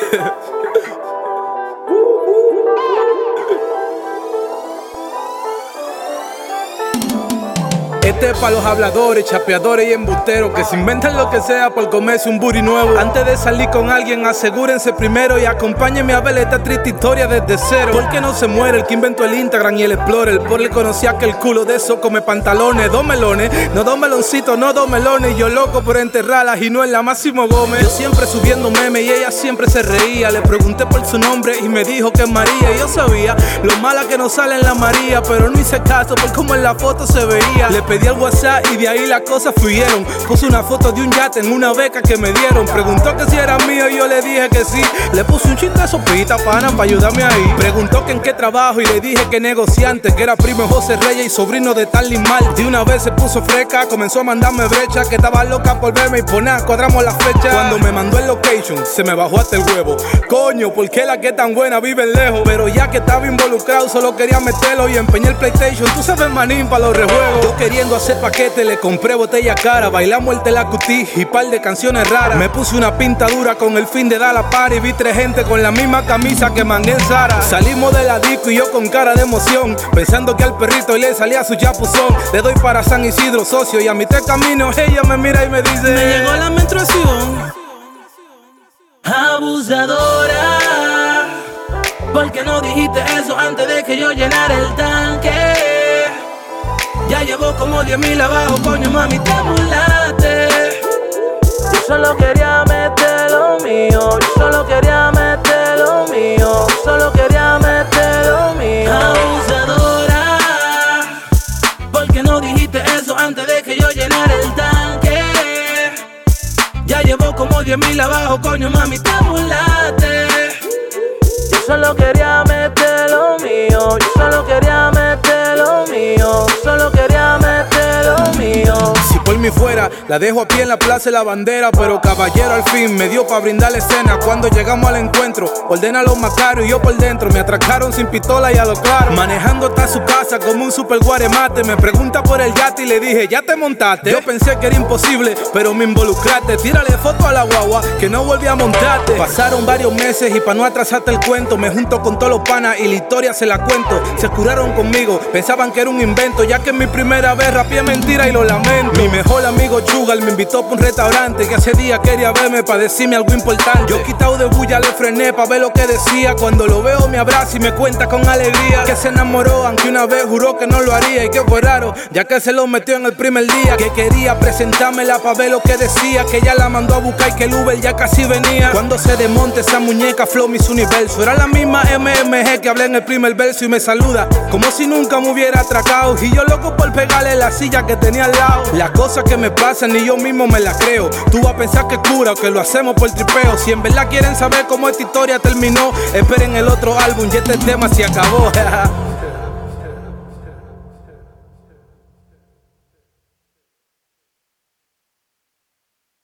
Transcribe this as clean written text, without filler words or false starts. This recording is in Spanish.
Este es para los habladores, chapeadores y embusteros que se inventan lo que sea por comerse un booty nuevo. Antes de salir con alguien, asegúrense primero y acompáñenme a ver esta triste historia desde cero. Porque no se muere el que inventó el Instagram y el Explorer. Por le conocía que el culo de eso come pantalones. Dos melones, no dos meloncitos, no dos melones. Y yo loco por enterrarlas y no en la Máximo Gómez. Yo siempre subiendo memes y ella siempre se reía. Le pregunté por su nombre y me dijo que es María. Y yo sabía lo mala que no sale en la María, pero no hice caso por cómo en la foto se veía. Le pedí al WhatsApp y de ahí las cosas fluyeron. Puse una foto de un yate en una beca que me dieron. Preguntó que si era mío y yo le dije que sí. Le puse un chiste de sopita, pana, para ayudarme ahí. Preguntó que en qué trabajo y le dije que negociante, que era primo de José Reyes y sobrino de Tarly Mal. De una vez se puso fresca, comenzó a mandarme brecha, que estaba loca por verme y por nada, cuadramos la fecha. Cuando me mandó el location, se me bajó hasta el huevo. Coño, ¿por qué la que tan buena vive lejos? Pero ya que estaba involucrado, solo quería meterlo y empeñé el PlayStation. Tú sabes, manín, para los rejuegos. Yo queriendo hacer paquete, le compré botella cara. Bailamos el telacutí y par de canciones raras. Me puse una pinta dura con el fin de dar la party. Vi tres gente con la misma camisa que mangué en Zara. Salimos de la disco y yo con cara de emoción, pensando que al perrito le salía su chapuzón. Le doy para San Isidro, socio, y a mitad de camino ella me mira y me dice: me llegó la menstruación. Abusadora, ¿por qué no dijiste eso antes de que yo llenara el tanque? Ya llevo como 10,000 abajo, coño mami, te burlaste. Yo solo quería meter lo mío, yo solo quería meter lo mío, yo solo quería meter lo mío. Abusadora, ¿por qué no dijiste eso antes de que yo llenara el tanque? Ya llevo como 10,000 abajo, coño mami, te burlaste. Yo solo quería meter lo mío, yo solo quería meter lo mío, yo solo quería meter lo mío. Si por mí fuera, la dejo a pie en la plaza de la bandera, pero caballero al fin me dio pa' brindar la escena. Cuando llegamos al encuentro, ordena los macarios y yo por dentro. Me atracaron sin pistola y a lo claro, manejando hasta su casa como un super guaremate. Me pregunta por el yate y le dije: ¿ya te montaste? Yo pensé que era imposible, pero me involucraste. Tírale foto a la guagua que no volví a montarte. Pasaron varios meses y pa' no atrasarte el cuento, me junto con todos los panas y la historia se la cuento. Se curaron conmigo, pensaban que era un invento, ya que en mi primera vez rapié mentira y lo lamento. Mi mejor amigo Chugal me invitó pa' un restaurante, que hace días quería verme pa' decirme algo importante. Yo quitado de bulla le frené pa' ver lo que decía. Cuando lo veo me abraza y me cuenta con alegría que se enamoró, aunque una vez juró que no lo haría. Y que fue raro, ya que se lo metió en el primer día. Que quería presentármela pa' ver lo que decía, que ella la mandó a buscar y que el Uber ya casi venía. Cuando se desmonte esa muñeca, Flow Miss Universo, era la misma MMG que hablé en el primer verso. Y me saluda como si nunca me hubiera atracado, y yo loco por pegarle la silla que tenía al lado. Las cosas que me pasan ni yo mismo me las creo. Tú vas a pensar que es cura o que lo hacemos por tripeo. Si en verdad quieren saber cómo esta historia terminó, esperen el otro álbum y este tema se acabó.